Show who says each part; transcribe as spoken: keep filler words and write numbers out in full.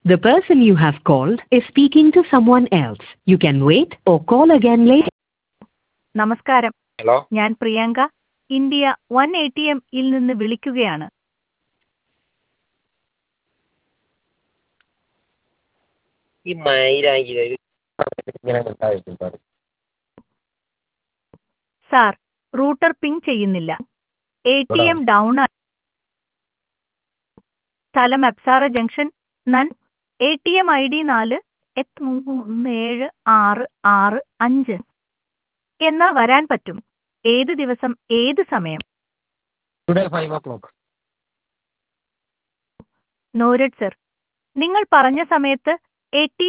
Speaker 1: The person you have called is speaking to someone else. You can wait or call again later.
Speaker 2: നമസ്കാരം,
Speaker 3: hello
Speaker 2: ഞാൻ Priyanka India one A T M ഇൽ നിന്ന് വിളിക്കുകയാണ്.
Speaker 3: ഈ മയിലായി ഇങ്ങനെ ഉണ്ടായിരിക്കും സാർ.
Speaker 2: സാർ, റൂട്ടർ പിങ് ചെയ്യുന്നില്ല. എ ടി എം ഡൗൺ ആണ്. സ്ഥലം അപ്സാര ജംഗ്ഷൻ, നൻ. A T M I D നാല് എട്ട് മൂന്ന് ഏഴ് ആറ് ആറ് അഞ്ച്. എന്നാ വരാൻ പറ്റും? ഏത് ദിവസം, ഏത് സമയം?
Speaker 3: Today five o'clock.
Speaker 2: നോരഡ് സർ, നിങ്ങൾ പറഞ്ഞ സമയത്ത് എ ടി